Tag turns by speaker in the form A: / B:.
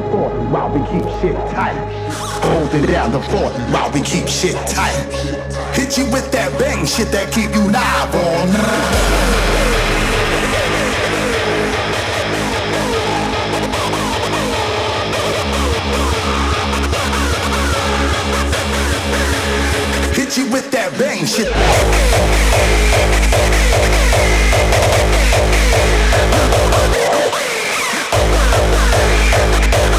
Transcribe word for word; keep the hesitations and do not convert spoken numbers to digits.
A: fort while we keep shit tight. Holding down the fort while we keep shit tight. Hit you with that bang shit that keep you live all night. Hit you with that bang shit.